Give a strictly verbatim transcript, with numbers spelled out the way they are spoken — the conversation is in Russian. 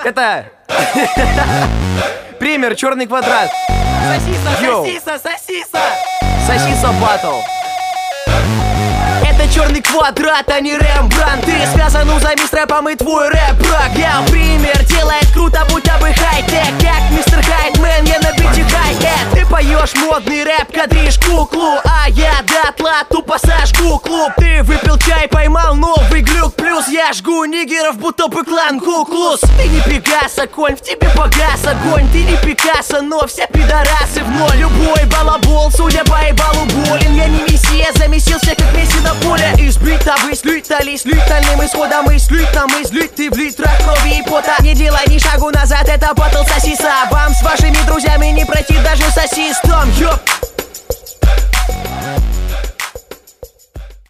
Это... Пример, черный квадрат. Сосиса, Йоу. сосиса, сосиса. Сосиса батл. Это черный квадрат, а не Рембрандт. Ты связан узами с рэпом и твой рэп брак. Я пример, делает круто, будто бы хай-тек. Как мистер Хайтмен, я на бите хай-хет. Ты поешь модный рэп, кадришь куклу, а я дотла тупо сожгу клуб. Ты выпил чай, поймал новый глюк. Плюс я жгу нигеров, будто бы клан Куклус. Ты не Пегаса, конь, в тебе погас огонь. Ты не Пикассо, но все пидорасы в ноль. Любой балабол, судя по ебалу болен. Я не мессия, замесился как Месси на поле. Избрита высь, лютались лютальным исходом. Мысль там излить, ты в литрах крови и пота. Не делай ни шагу назад, это батл сосиса. Вам с вашими друзьями не пройти даже сосистом, ёп.